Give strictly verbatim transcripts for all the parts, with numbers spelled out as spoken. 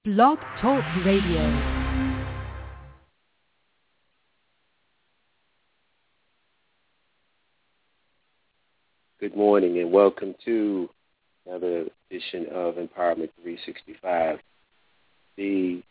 Blog Talk Radio. Good morning and welcome to another edition of Empowerment three sixty-five, the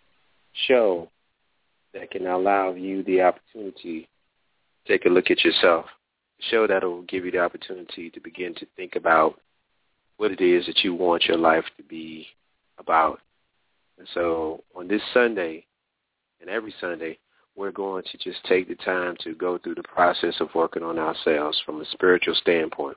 show that can allow you the opportunity to take a look at yourself, the show that will give you the opportunity to begin to think about what it is that you want your life to be about. And so on this Sunday and every Sunday, we're going to just take the time to go through the process of working on ourselves from a spiritual standpoint.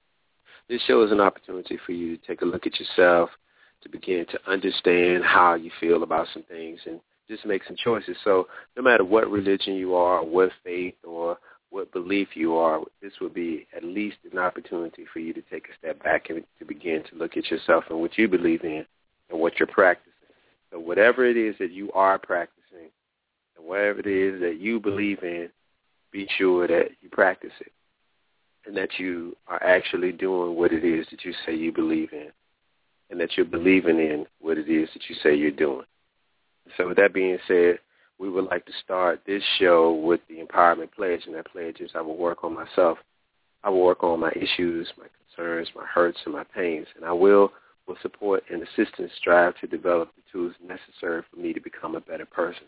This show is an opportunity for you to take a look at yourself, to begin to understand how you feel about some things and just make some choices. So no matter what religion you are, or what faith or what belief you are, this will be at least an opportunity for you to take a step back and to begin to look at yourself and what you believe in and what you're practicing. So whatever it is that you are practicing and whatever it is that you believe in, be sure that you practice it and that you are actually doing what it is that you say you believe in and that you're believing in what it is that you say you're doing. So with that being said, we would like to start this show with the Empowerment Pledge, and that pledge is I will work on myself. I will work on my issues, my concerns, my hurts, and my pains, and I will will support and assist and strive to develop the tools necessary for me to become a better person.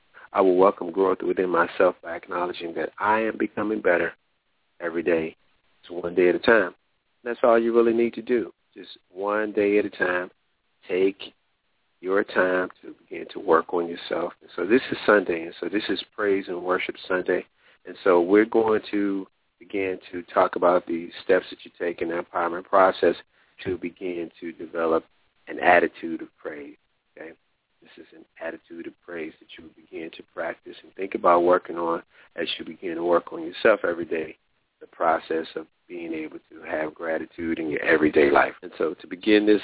I will welcome growth within myself by acknowledging that I am becoming better every day. It's one day at a time. That's all you really need to do. Just one day at a time. Take your time to begin to work on yourself. And so this is Sunday, and so this is Praise and Worship Sunday. And so we're going to begin to talk about the steps that you take in the empowerment process to begin to develop an attitude of praise. Okay, this is an attitude of praise that you begin to practice and think about working on as you begin to work on yourself every day, the process of being able to have gratitude in your everyday life. And so to begin this,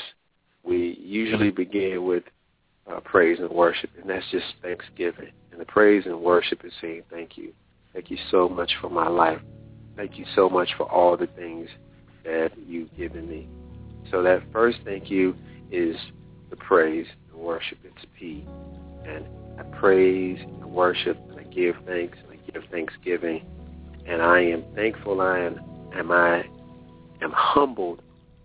we usually begin with uh, praise and worship, and that's just thanksgiving. And the praise and worship is saying thank you. Thank you so much for my life. Thank you so much for all the things that you've given me. So that first thank you is the praise and worship. It's a P. And I praise and worship, and I give thanks, and I give thanksgiving. And I am thankful, I am, am I am humbled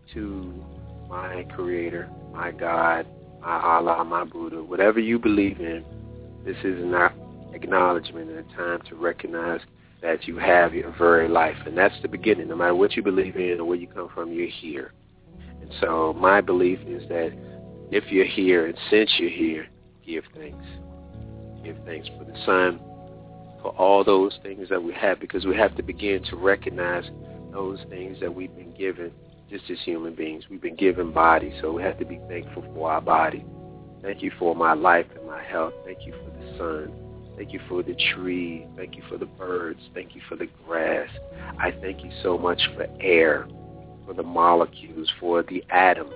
to my Creator, my God, my Allah, my Buddha, whatever you believe in. This is an acknowledgement and a time to recognize that you have your very life. And that's the beginning. No matter what you believe in or where you come from, you're here. And so my belief is that if you're here and since you're here, give thanks. Give thanks for the sun, for all those things that we have, because we have to begin to recognize those things that we've been given just as human beings. We've been given bodies, so we have to be thankful for our body. Thank you for my life and my health. Thank you for the sun. Thank you for the tree. Thank you for the birds. Thank you for the grass. I thank you so much for air, for the molecules, for the atoms.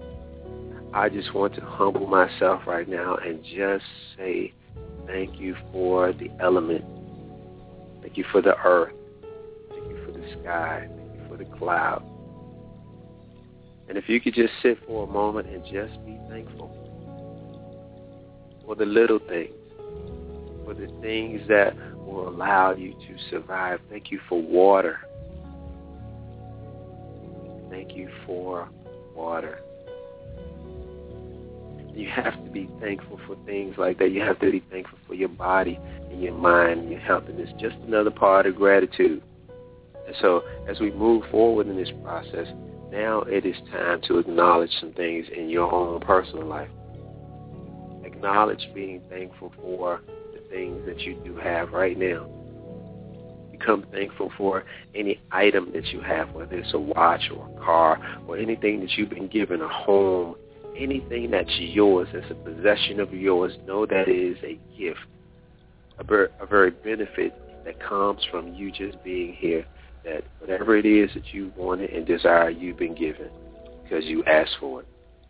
I just want to humble myself right now and just say thank you for the element. Thank you for the earth. Thank you for the sky. Thank you for the cloud. And if you could just sit for a moment and just be thankful for the little things, for the things that will allow you to survive. Thank you for water. Thank you for water. You have to be thankful for things like that. You have to be thankful for your body and your mind and your health. And it's just another part of gratitude. And so as we move forward in this process, now it is time to acknowledge some things in your own personal life. Acknowledge being thankful for the things that you do have right now. Become thankful for any item that you have, whether it's a watch or a car or anything that you've been given, a home, anything that's yours, that's a possession of yours. Know that it is a gift, a very, a very benefit that comes from you just being here, that whatever it is that you wanted and desire, you've been given because you asked for it.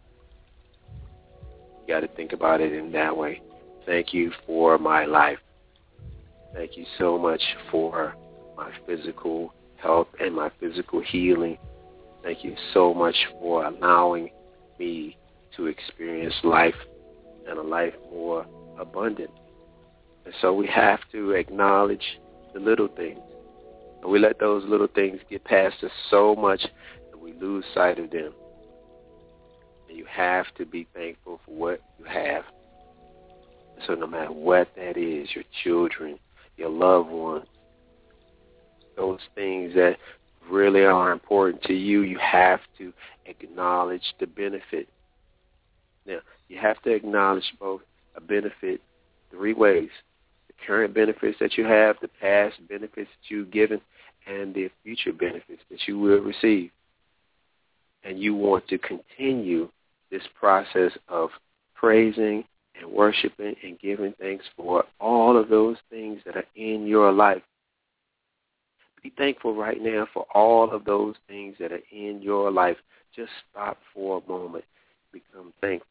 You got to think about it in that way. Thank you for my life. Thank you so much for my physical health and my physical healing. Thank you so much for allowing me to experience life and a life more abundant. And so we have to acknowledge the little things. And we let those little things get past us so much that we lose sight of them. And you have to be thankful for what you have. So no matter what that is, your children, your loved ones, those things that really are important to you, you have to acknowledge the benefit. Now, you have to acknowledge both a benefit three ways. The current benefits that you have, the past benefits that you've given, and the future benefits that you will receive. And you want to continue this process of praising and worshiping and giving thanks for all of those things that are in your life. Be thankful right now for all of those things that are in your life. Just stop for a moment. Become thankful.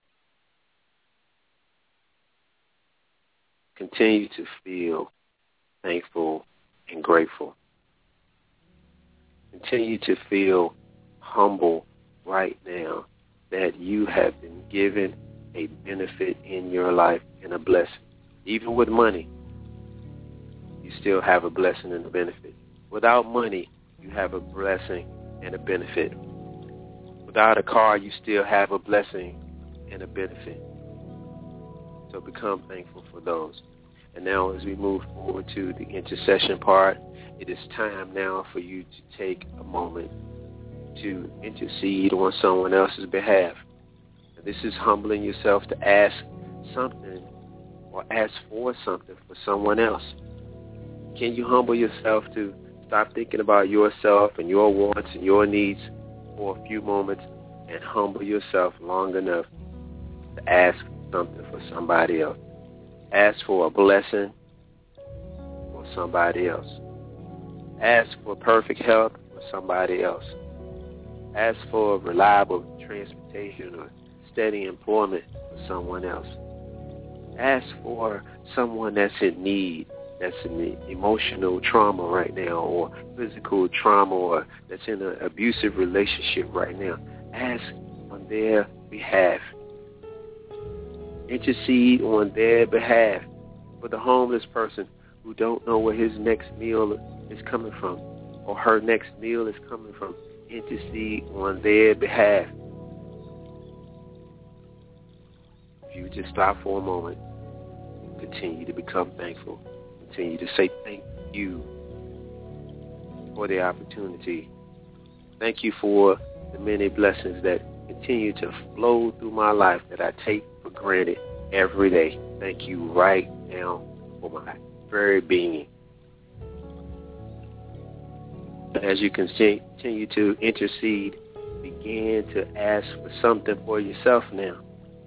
Continue to feel thankful and grateful. Continue to feel humble right now that you have been given a benefit in your life and a blessing. Even with money, you still have a blessing and a benefit. Without money, you have a blessing and a benefit. Without a car, you still have a blessing and a benefit. So become thankful for those. And now as we move forward to the intercession part, it is time now for you to take a moment to intercede on someone else's behalf. And this is humbling yourself to ask something or ask for something for someone else. Can you humble yourself to stop thinking about yourself and your wants and your needs for a few moments and humble yourself long enough to ask something for somebody else? Ask for a blessing for somebody else. Ask for perfect health for somebody else. Ask for reliable transportation or steady employment for someone else. Ask for someone that's in need, that's in emotional trauma right now, or physical trauma, or that's in an abusive relationship right now. Ask on their behalf. Intercede on their behalf for the homeless person who don't know where his next meal is coming from or her next meal is coming from. Intercede on their behalf. If you just stop for a moment, continue to become thankful. Continue to say thank you for the opportunity. Thank you for the many blessings that continue to flow through my life that I take for granted every day. Thank you right now for my very being. As you continue to intercede, begin to ask for something for yourself now.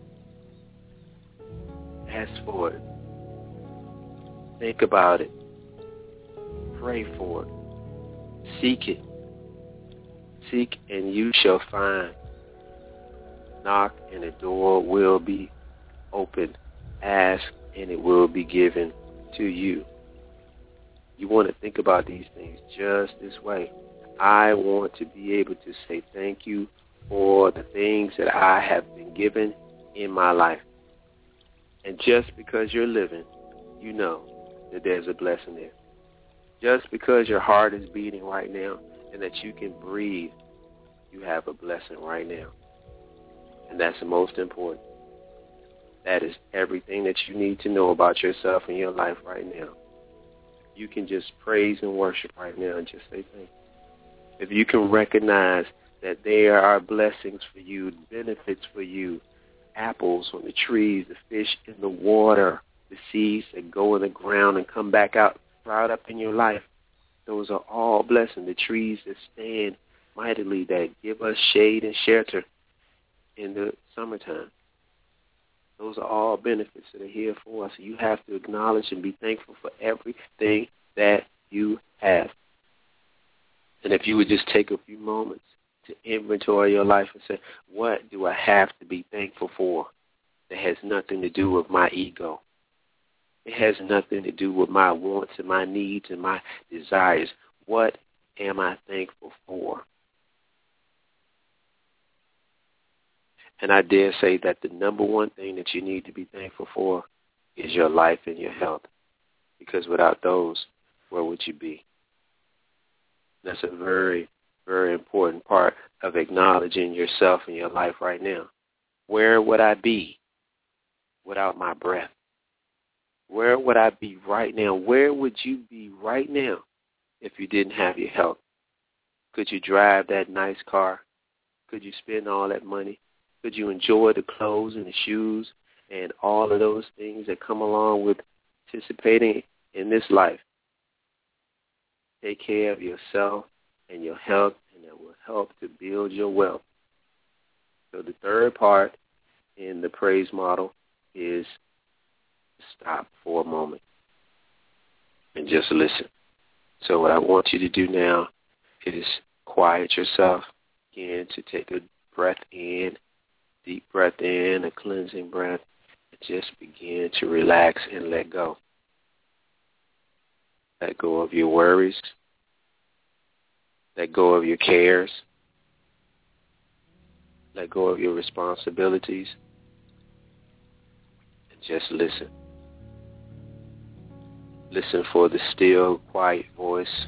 Ask for it. Think about it. Pray for it. Seek it. Seek and you shall find. Knock and the door will be opened. Ask and it will be given to you. You want to think about these things just this way. I want to be able to say thank you for the things that I have been given in my life. And just because you're living, you know that there's a blessing there. Just because your heart is beating right now and that you can breathe, you have a blessing right now. And that's the most important. That is everything that you need to know about yourself and your life right now. You can just praise and worship right now and just say thank you. If you can recognize that there are blessings for you, benefits for you, apples on the trees, the fish in the water, the seeds that go in the ground and come back out, sprout up in your life, those are all blessings. The trees that stand mightily, that give us shade and shelter in the summertime. Those are all benefits that are here for us. You have to acknowledge and be thankful for everything that you have. And if you would just take a few moments to inventory your life and say, what do I have to be thankful for that has nothing to do with my ego? It has nothing to do with my wants and my needs and my desires. What am I thankful for? And I dare say that the number one thing that you need to be thankful for is your life and your health. Because without those, where would you be? That's a very, very important part of acknowledging yourself and your life right now. Where would I be without my breath? Where would I be right now? Where would you be right now if you didn't have your health? Could you drive that nice car? Could you spend all that money? Could you enjoy the clothes and the shoes and all of those things that come along with participating in this life? Take care of yourself and your health, and that will help to build your wealth. So the third part in the praise model is stop for a moment and just listen. So what I want you to do now is quiet yourself again, to take a breath in, deep breath in, a cleansing breath, and just begin to relax and let go. Let go of your worries. Let go of your cares. Let go of your responsibilities. And just listen. Listen for the still, quiet voice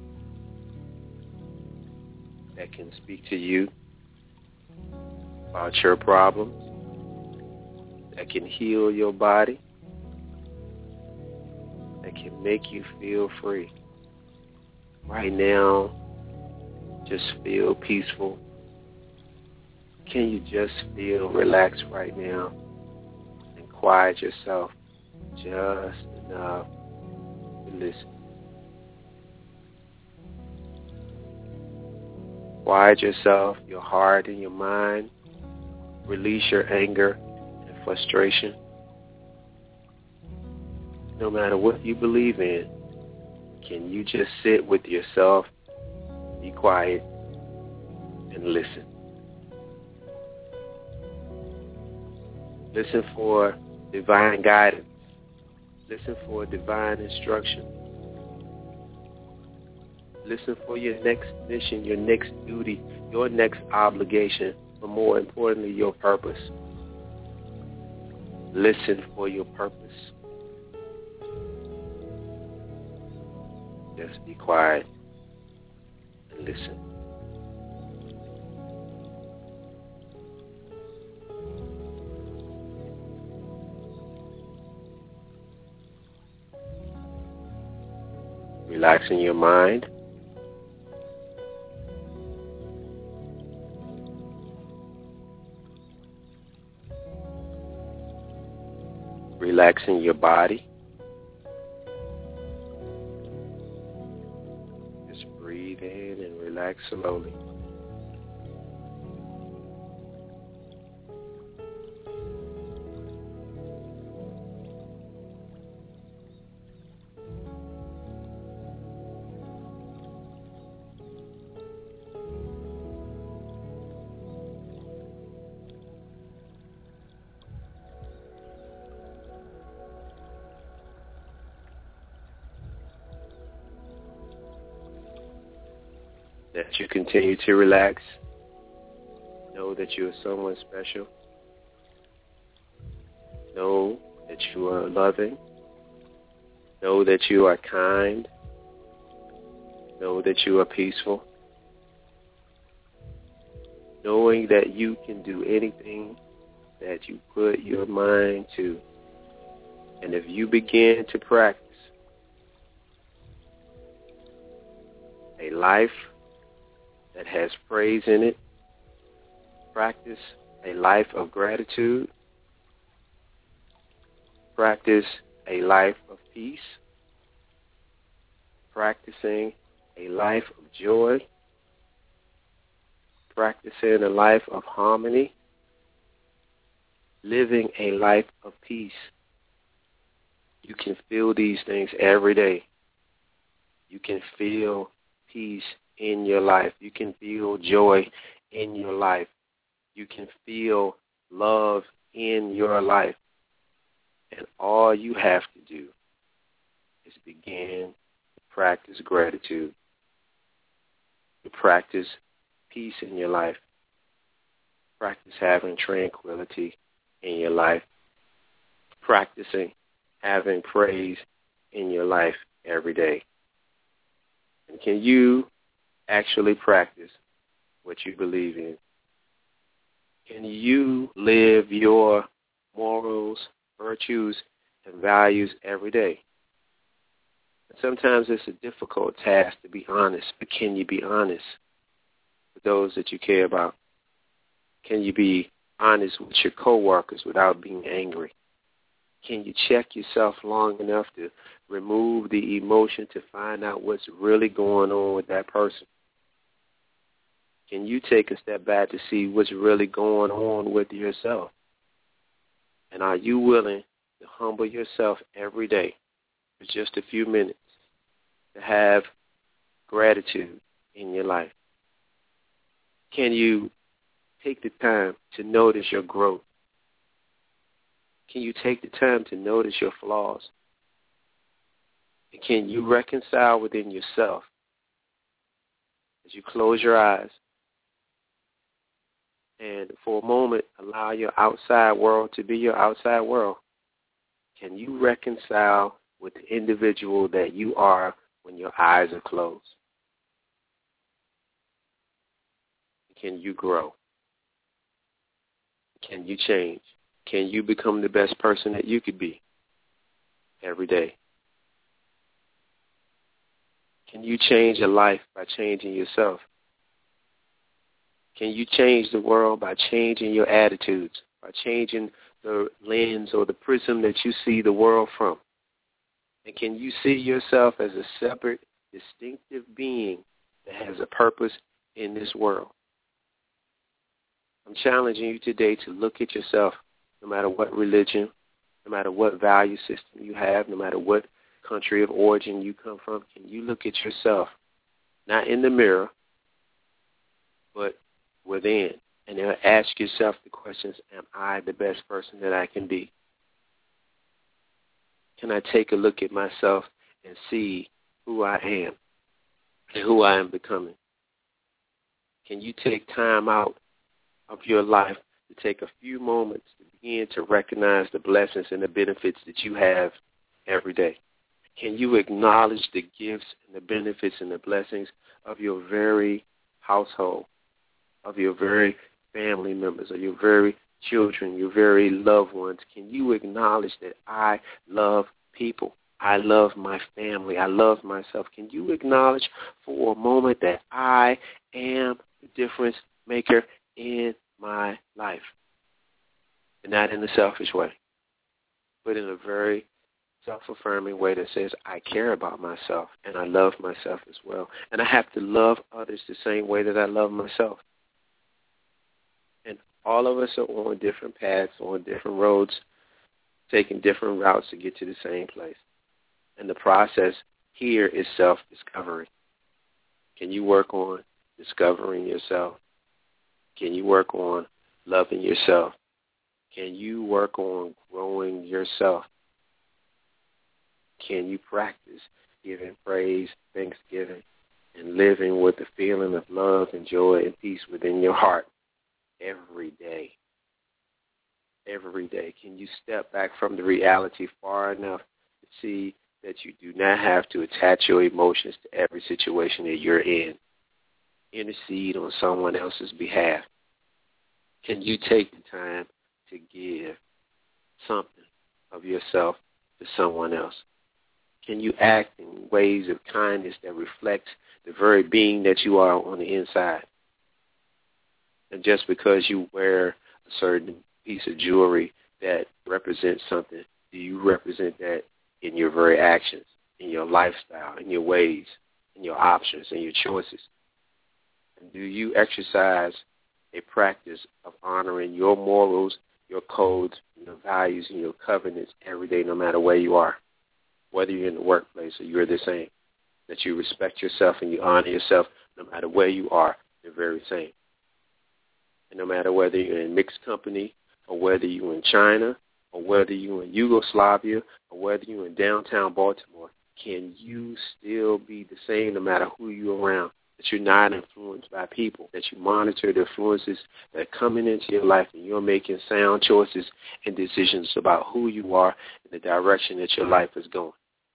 that can speak to you about your problems, that can heal your body, that can make you feel free. Right now, just feel peaceful. Can you just feel relaxed right now and quiet yourself just enough to listen? Quiet yourself, your heart and your mind. Release your anger and frustration. No matter what you believe in, can you just sit with yourself, be quiet, and listen? Listen for divine guidance. Listen for divine instruction. Listen for your next mission, your next duty, your next obligation, but more importantly, your purpose. Listen for your purpose. Just be quiet and listen. Relaxing your mind. Relaxing your body. Just breathe in and relax slowly. That you continue to relax. Know that you are someone special. Know that you are loving. Know that you are kind. Know that you are peaceful. Knowing that you can do anything that you put your mind to. And if you begin to practice a life that has praise in it, practice a life of gratitude, practice a life of peace, practicing a life of joy, practicing a life of harmony, living a life of peace. You can feel these things every day. You can feel peace in your life. You can feel joy in your life. You can feel love in your life. And all you have to do is begin to practice gratitude, to practice peace in your life. Practice having tranquility in your life. Practicing having praise in your life every day. And can you actually practice what you believe in? Can you live your morals, virtues, and values every day? And sometimes it's a difficult task to be honest, but can you be honest with those that you care about? Can you be honest with your coworkers without being angry? Can you check yourself long enough to remove the emotion to find out what's really going on with that person? Can you take a step back to see what's really going on with yourself? And are you willing to humble yourself every day for just a few minutes to have gratitude in your life? Can you take the time to notice your growth? Can you take the time to notice your flaws? And can you reconcile within yourself as you close your eyes and for a moment allow your outside world to be your outside world? Can you reconcile with the individual that you are when your eyes are closed? Can you grow? Can you change? Can you become the best person that you could be every day? Can you change your life by changing yourself? Can you change the world by changing your attitudes, by changing the lens or the prism that you see the world from? And can you see yourself as a separate, distinctive being that has a purpose in this world? I'm challenging you today to look at yourself, no matter what religion, no matter what value system you have, no matter what country of origin you come from. Can you look at yourself, not in the mirror, but within, and then ask yourself the questions, am I the best person that I can be? Can I take a look at myself and see who I am and who I am becoming? Can you take time out of your life to take a few moments to begin to recognize the blessings and the benefits that you have every day? Can you acknowledge the gifts and the benefits and the blessings of your very household, of your very family members, of your very children, your very loved ones? Can you acknowledge that I love people? I love my family. I love myself. Can you acknowledge for a moment that I am the difference maker in my life? And not in a selfish way, but in a very self-affirming way that says I care about myself and I love myself as well. And I have to love others the same way that I love myself. And all of us are on different paths, on different roads, taking different routes to get to the same place. And the process here is self-discovery. Can you work on discovering yourself? Can you work on loving yourself? Can you work on growing yourself? Can you practice giving praise, thanksgiving, and living with the feeling of love and joy and peace within your heart every day? Every day. Can you step back from the reality far enough to see that you do not have to attach your emotions to every situation that you're in? Intercede on someone else's behalf. Can you take the time to give something of yourself to someone else? Can you act in ways of kindness that reflects the very being that you are on the inside? And just because you wear a certain piece of jewelry that represents something, do you represent that in your very actions, in your lifestyle, in your ways, in your options, in your choices? And do you exercise a practice of honoring your morals, your codes, your values, and your covenants every day, no matter where you are, whether you're in the workplace or you're the same, that you respect yourself and you honor yourself no matter where you are, the very same. And no matter whether you're in mixed company or whether you're in China or whether you're in Yugoslavia or whether you're in downtown Baltimore, can you still be the same no matter who you're around? that you're not influenced by people, that you monitor the influences that are coming into your life, and you're making sound choices and decisions about who you are and the direction that your life is going.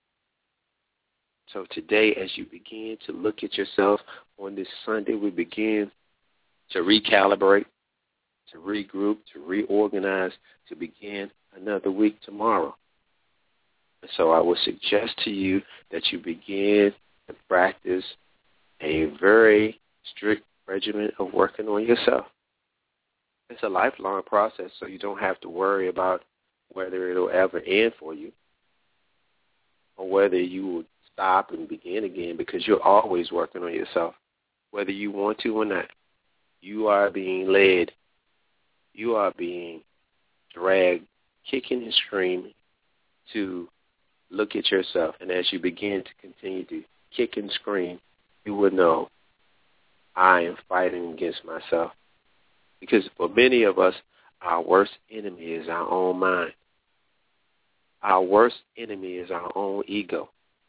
So today, as you begin to look at yourself on this Sunday, we begin to recalibrate, to regroup, to reorganize, to begin another week tomorrow. And so I would suggest to you that you begin to practice a very strict regimen of working on yourself. It's a lifelong process, so you don't have to worry about whether it'll ever end for you or whether you will stop and begin again, because you're always working on yourself, whether you want to or not. You are being led. You are being dragged, kicking and screaming, to look at yourself. And as you begin to continue to kick and scream, you will know I am fighting against myself. Because for many of us, our worst enemy is our own mind. Our worst enemy is our own ego.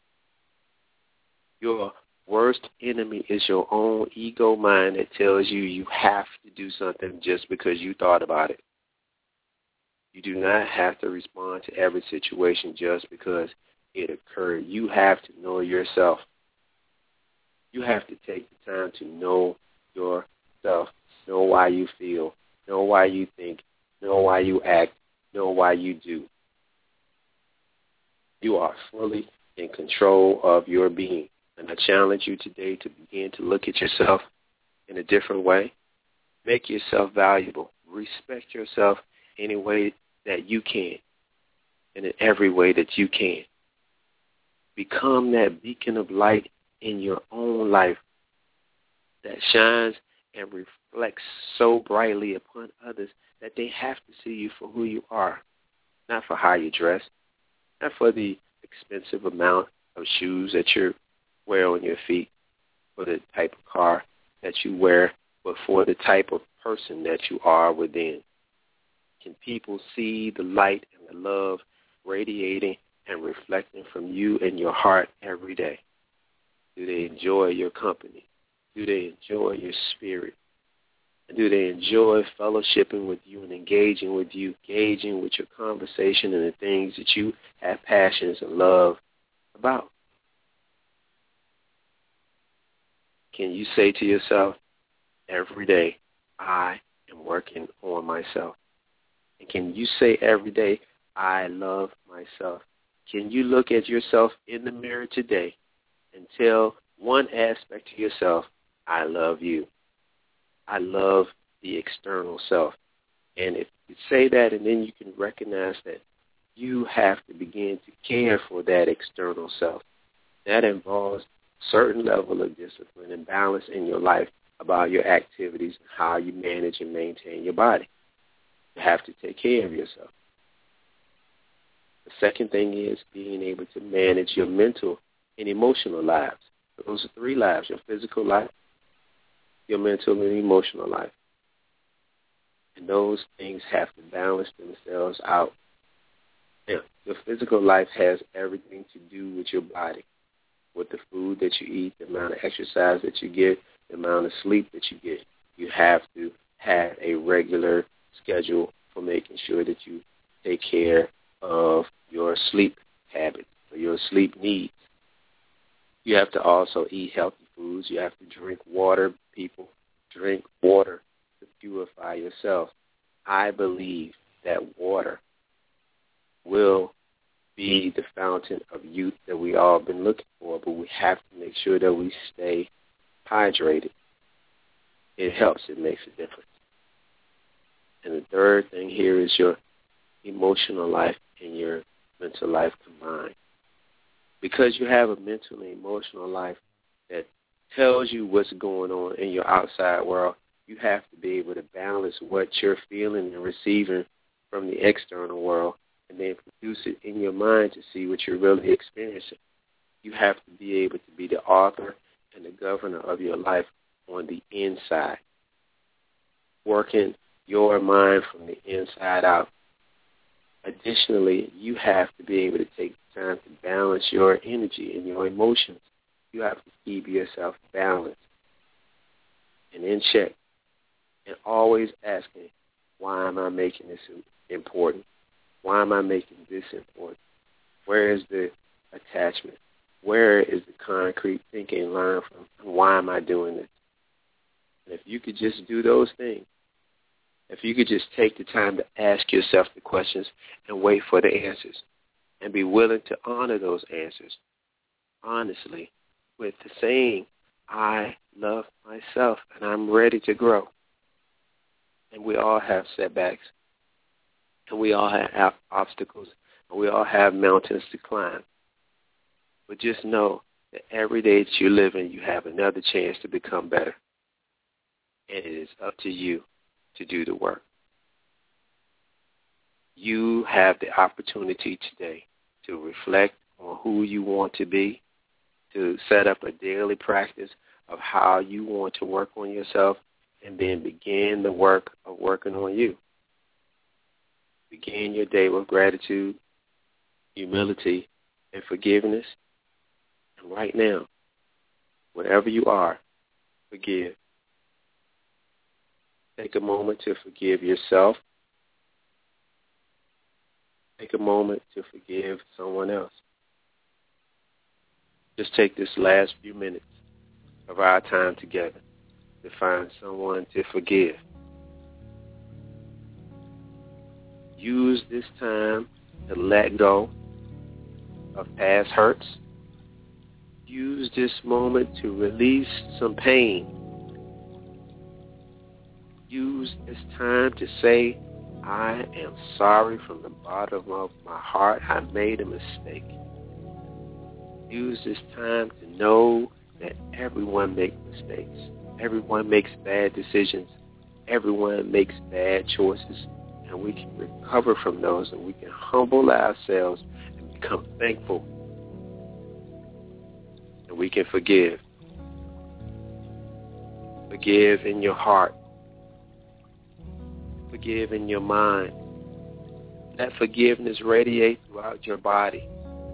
Your worst enemy is your own ego mind that tells you you have to do something just because you thought about it. You do not have to respond to every situation just because it occurred. You have to know yourself. You have to take the time to know yourself, know why you feel, know why you think, know why you act, know why you do. You are fully in control of your being. And I challenge you today to begin to look at yourself in a different way. Make yourself valuable. Respect yourself any way that you can and in every way that you can. Become that beacon of light in your own life that shines and reflects so brightly upon others that they have to see you for who you are, not for how you dress, not for the expensive amount of shoes that you wear on your feet, for the type of car that you wear, but for the type of person that you are within. Can people see the light and the love radiating and reflecting from you in your heart every day? Do they enjoy your company? Do they enjoy your spirit? And do they enjoy fellowshipping with you and engaging with you, engaging with your conversation and the things that you have passions and love about? Can you say to yourself, every day, I am working on myself? And can you say every day, I love myself? Can you look at yourself in the mirror today and tell one aspect of yourself, I love you. I love the external self. And if you say that, and then you can recognize that you have to begin to care for that external self. That involves certain level of discipline and balance in your life about your activities and how you manage and maintain your body. You have to take care of yourself. The second thing is being able to manage your mental and emotional lives. Those are three lives: your physical life, your mental and emotional life. And those things have to balance themselves out. Now, your physical life has everything to do with your body, with the food that you eat, the amount of exercise that you get, the amount of sleep that you get. You have to have a regular schedule for making sure that you take care of your sleep habits or your sleep needs. You have to also eat healthy foods. You have to drink water. People drink water to purify yourself. I believe that water will be the fountain of youth that we all been looking for, but we have to make sure that we stay hydrated. It helps. It makes a difference. And the third thing here is your emotional life and your mental life combined. Because you have a mental and emotional life that tells you what's going on in your outside world, you have to be able to balance what you're feeling and receiving from the external world and then produce it in your mind to see what you're really experiencing. You have to be able to be the author and the governor of your life on the inside, working your mind from the inside out. Additionally, you have to be able to take time to balance your energy and your emotions. You have to keep yourself balanced. and in check, and always asking, why am I making this important? Why am I making this important? Where is the attachment? Where is the concrete thinking learned from? And why am I doing this? And if you could just do those things, if you could just take the time to ask yourself the questions and wait for the answers and be willing to honor those answers honestly with the saying, I love myself and I'm ready to grow. And we all have setbacks, and we all have obstacles, and we all have mountains to climb. But just know that every day that you live in, you have another chance to become better. And it is up to you to do the work. You have the opportunity today to reflect on who you want to be, to set up a daily practice of how you want to work on yourself, and then begin the work of working on you. Begin your day with gratitude, humility, and forgiveness. And right now, whatever you are, forgive. Take a moment to forgive yourself. Take a moment to forgive someone else. Just take this last few minutes of our time together to find someone to forgive. Use this time to let go of past hurts. Use this moment to release some pain. Use this time to say, I am sorry from the bottom of my heart. I made a mistake. Use this time to know that everyone makes mistakes. Everyone makes bad decisions. Everyone makes bad choices. And we can recover from those, and we can humble ourselves and become thankful. And we can forgive. Forgive in your heart. Forgive in your mind. Let forgiveness radiate throughout your body.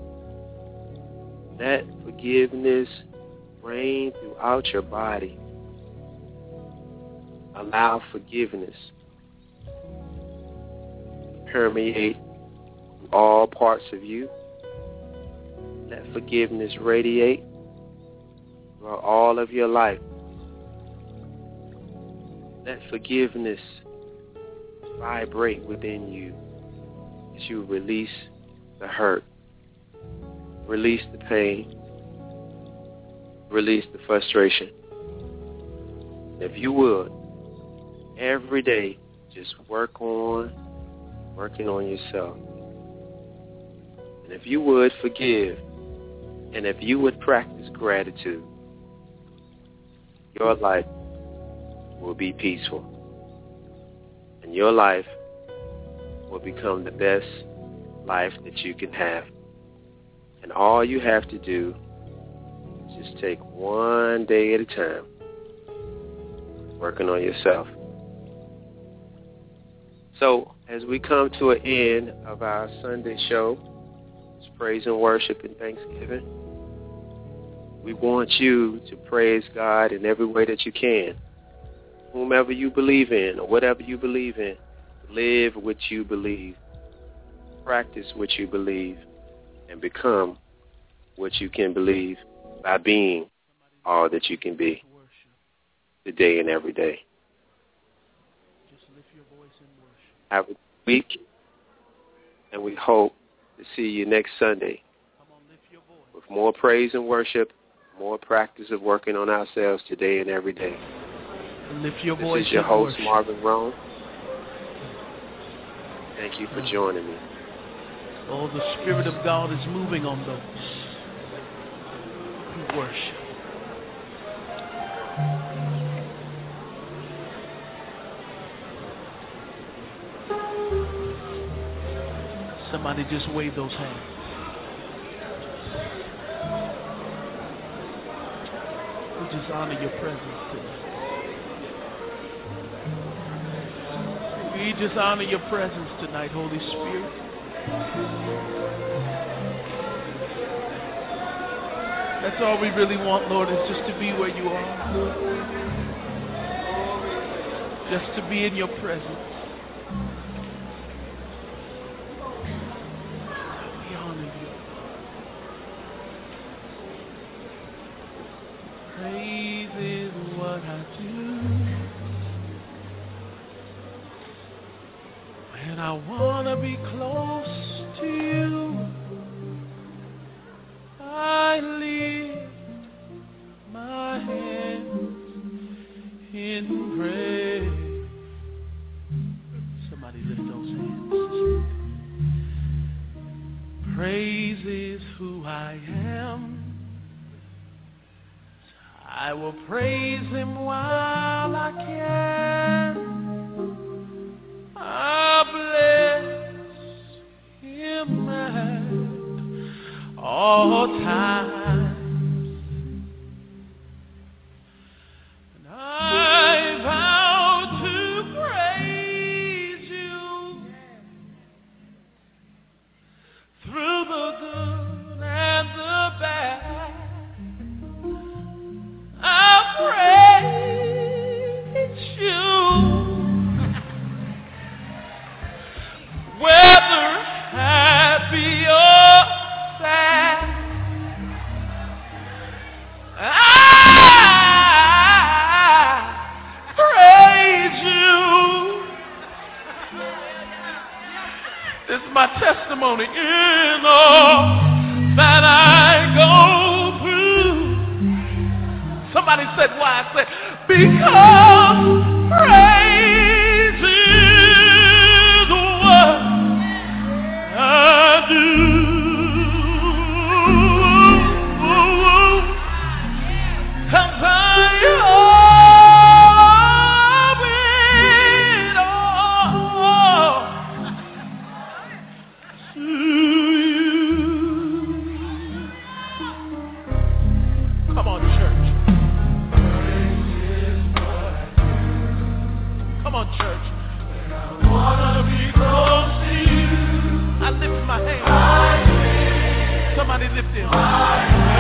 Let forgiveness reign throughout your body. Allow forgiveness to permeate through all parts of you. Let forgiveness radiate throughout all of your life. Let forgiveness vibrate within you as you release the hurt, release the pain, release the frustration. If you would, every day, just work on working on yourself. And if you would forgive, and if you would practice gratitude, your life will be peaceful. And your life will become the best life that you can have. And all you have to do is just take one day at a time, working on yourself. So as we come to an end of our Sunday show, it's praise and worship and thanksgiving. We want you to praise God in every way that you can. Whomever you believe in or whatever you believe in, live what you believe. Practice what you believe and become what you can believe by being all that you can be today and every day. Have a week, and we hope to see you next Sunday with more praise and worship, more practice of working on ourselves today and every day. Lift your this voice is your host, worship. Marvin Roan. Thank you for joining me. Oh, the Spirit of God is moving on those who worship. Somebody just wave those hands. We just honor your presence today. We just honor your presence tonight, Holy Spirit. That's all we really want, Lord, is just to be where you are. just to be in your presence. We honor you. Praise is what I do when I want to be close to you. I lift my hands in praise. Somebody lift those hands. Praise is who I am. I will praise him while I can. I bless him at all times. And I vow to praise you through the good and the bad. I praise you, whether happy or sad. I praise you. This is my testimony in all that I go through. Somebody said why? I said, because praise is what I do. And I owe it all to you. Come on, church. Come on, church. I wanna be close to you. I lift my hand. Somebody lift it.